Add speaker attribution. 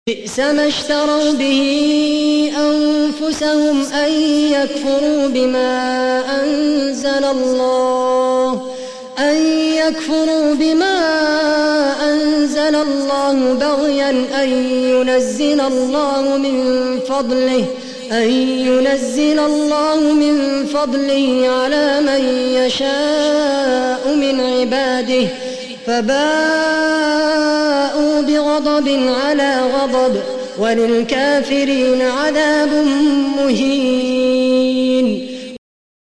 Speaker 1: بئس ما اشتروا به أنفسهم أن يكفروا بما أنزل الله بغيا أن ينزل الله من فضله على من يشاء من عباده فباءوا بغضب على غضب وللكافرين عذاب مهين.